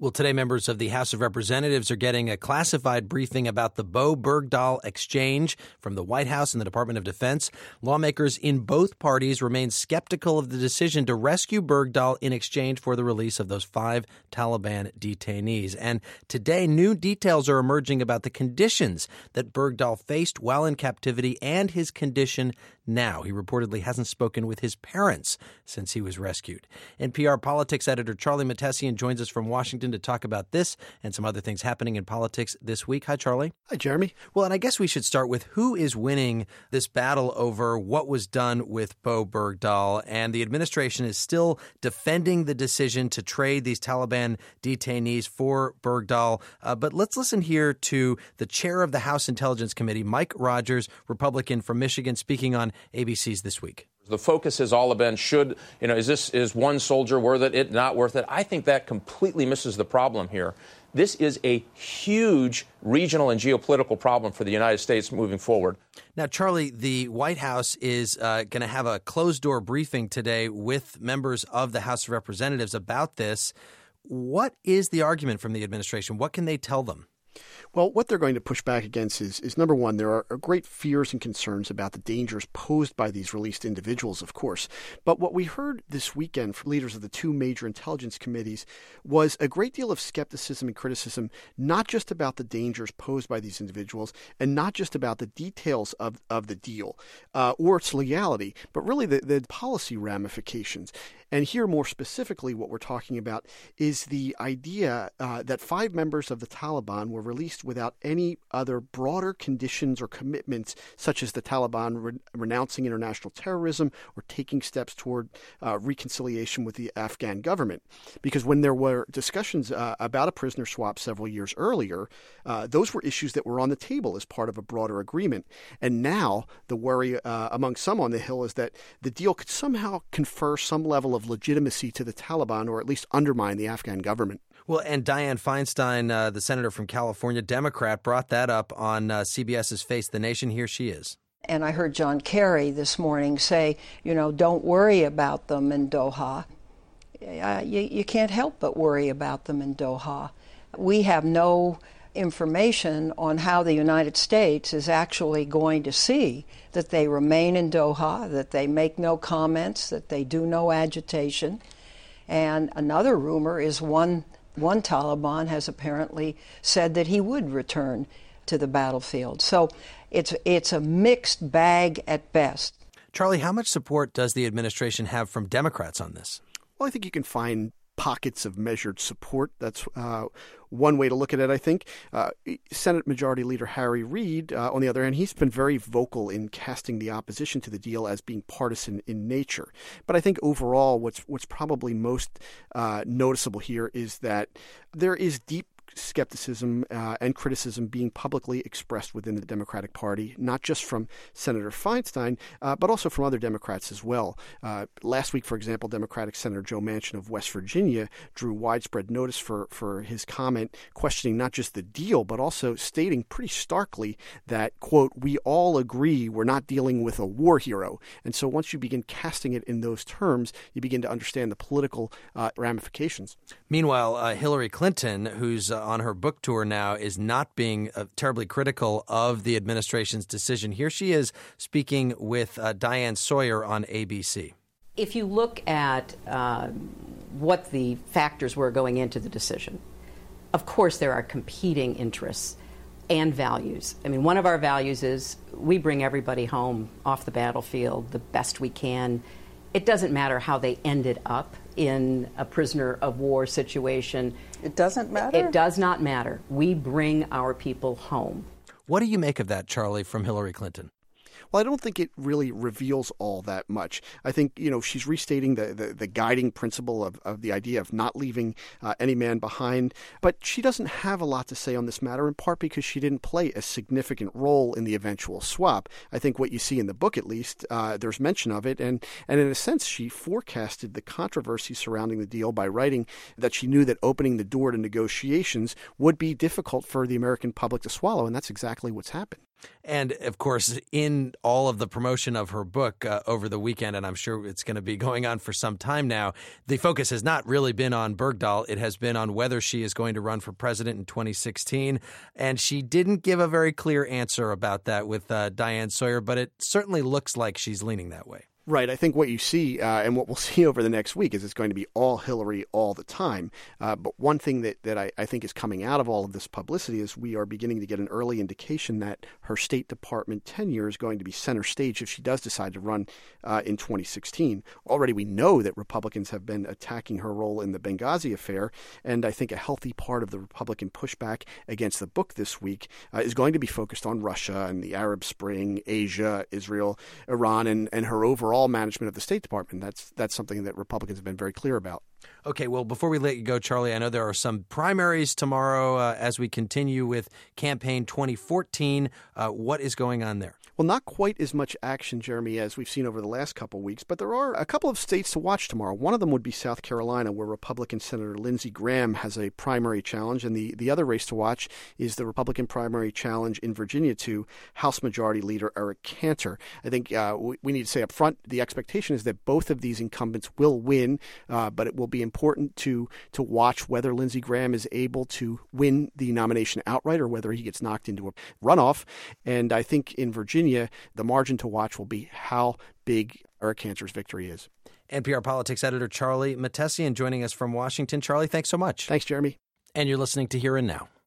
Well, today, members of the House of Representatives are getting a classified briefing about the Bowe Bergdahl exchange from the White House and the Department of Defense. Lawmakers in both parties remain skeptical of the decision to rescue Bergdahl in exchange for the release of those 5 Taliban detainees. And today, new details are emerging about the conditions that Bergdahl faced while in captivity and his condition now. He reportedly hasn't spoken with his parents since he was rescued. NPR politics editor Charlie Mattesian joins us from Washington to talk about this and some other things happening in politics this week. Hi, Charlie. Hi, Jeremy. Well, and I guess we should start with who is winning this battle over what was done with Bowe Bergdahl. And the administration is still defending the decision to trade these Taliban detainees for Bergdahl. But let's listen here to the chair of the House Intelligence Committee, Mike Rogers, Republican from Michigan, speaking on ABC's This Week. The focus has all been, is one soldier worth it, not worth it? I think that completely misses the problem here. This is a huge regional and geopolitical problem for the United States moving forward. Now, Charlie, the White House is going to have a closed-door briefing today with members of the House of Representatives about this. What is the argument from the administration? What can they tell them? Well, what they're going to push back against is number one, there are great fears and concerns about the dangers posed by these released individuals, of course. But what we heard this weekend from leaders of the 2 major intelligence committees was a great deal of skepticism and criticism, not just about the dangers posed by these individuals and not just about the details of the deal or its legality, but really the policy ramifications. And here, more specifically, what we're talking about is the idea that 5 members of the Taliban were released without any other broader conditions or commitments, such as the Taliban renouncing international terrorism or taking steps toward reconciliation with the Afghan government. Because when there were discussions about a prisoner swap several years earlier, those were issues that were on the table as part of a broader agreement. And now the worry among some on the Hill is that the deal could somehow confer some level of legitimacy to the Taliban or at least undermine the Afghan government. Well, and Dianne Feinstein, the senator from California, Democrat, brought that up on CBS's Face the Nation. Here she is. And I heard John Kerry this morning say, don't worry about them in Doha. You can't help but worry about them in Doha. We have no information on how the United States is actually going to see that they remain in Doha, that they make no comments, that they do no agitation. And another rumor is one Taliban has apparently said that he would return to the battlefield. So it's a mixed bag at best. Charlie, how much support does the administration have from Democrats on this? Well, I think you can find pockets of measured support. That's one way to look at it, I think. Senate Majority Leader Harry Reid, on the other hand, he's been very vocal in casting the opposition to the deal as being partisan in nature. But I think overall what's probably most noticeable here is that there is deep skepticism and criticism being publicly expressed within the Democratic Party, not just from Senator Feinstein, but also from other Democrats as well. Last week, for example, Democratic Senator Joe Manchin of West Virginia drew widespread notice for his comment questioning not just the deal, but also stating pretty starkly that, quote, we all agree we're not dealing with a war hero. And so once you begin casting it in those terms, you begin to understand the political ramifications. Meanwhile, Hillary Clinton, who's on her book tour now, is not being terribly critical of the administration's decision. Here she is speaking with Diane Sawyer on ABC. If you look at what the factors were going into the decision, of course there are competing interests and values. I mean, one of our values is we bring everybody home off the battlefield the best we can. It doesn't matter how they ended up in a prisoner of war situation. It doesn't matter? It does not matter. We bring our people home. What do you make of that, Charlie, from Hillary Clinton? Well, I don't think it really reveals all that much. I think, she's restating the guiding principle of the idea of not leaving any man behind. But she doesn't have a lot to say on this matter, in part because she didn't play a significant role in the eventual swap. I think what you see in the book, at least, there's mention of it. And in a sense, she forecasted the controversy surrounding the deal by writing that she knew that opening the door to negotiations would be difficult for the American public to swallow. And that's exactly what's happened. And, of course, in all of the promotion of her book over the weekend, and I'm sure it's going to be going on for some time now, the focus has not really been on Bergdahl. It has been on whether she is going to run for president in 2016. And she didn't give a very clear answer about that with Diane Sawyer, but it certainly looks like she's leaning that way. Right. I think what you see and what we'll see over the next week is it's going to be all Hillary all the time. But one thing that I think is coming out of all of this publicity is we are beginning to get an early indication that her State Department tenure is going to be center stage if she does decide to run in 2016. Already we know that Republicans have been attacking her role in the Benghazi affair, and I think a healthy part of the Republican pushback against the book this week is going to be focused on Russia and the Arab Spring, Asia, Israel, Iran, and her overall management of the State Department. That's something that Republicans have been very clear about. Okay, well, before we let you go, Charlie, I know there are some primaries tomorrow as we continue with Campaign 2014. What is going on there? Well, not quite as much action, Jeremy, as we've seen over the last couple of weeks, but there are a couple of states to watch tomorrow. One of them would be South Carolina, where Republican Senator Lindsey Graham has a primary challenge, and the other race to watch is the Republican primary challenge in Virginia to House Majority Leader Eric Cantor. I think we need to say up front, the expectation is that both of these incumbents will win, but it will be important to watch whether Lindsey Graham is able to win the nomination outright or whether he gets knocked into a runoff. And I think in Virginia, the margin to watch will be how big Eric Cantor's victory is. NPR Politics Editor Charlie Mattesian joining us from Washington. Charlie, thanks so much. Thanks, Jeremy. And you're listening to Here and Now.